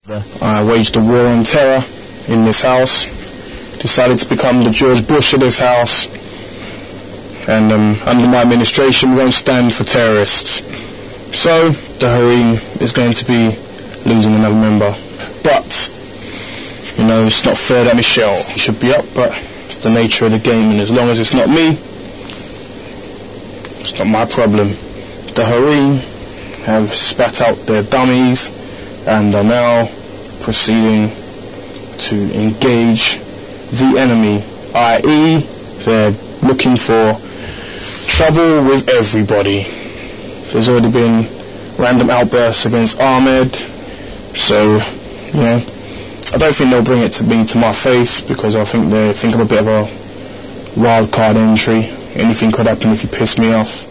I waged a war on terror in this house, decided to become the George Bush of this house, and under my administration won't stand for terrorists. So the Hareem is going to be losing another member. But, you know, it's not fair that Michelle should be up, but it's the nature of the game, and as long as it's not me, it's not my problem. The Hareem have spat out their dummies and are now proceeding to engage the enemy, i.e. they're looking for trouble with everybody. There's already been random outbursts against Ahmed, so, you know, I don't think they'll bring it to me to my face, because I think they think I'm a bit of a wild card entry. Anything could happen if you piss me off.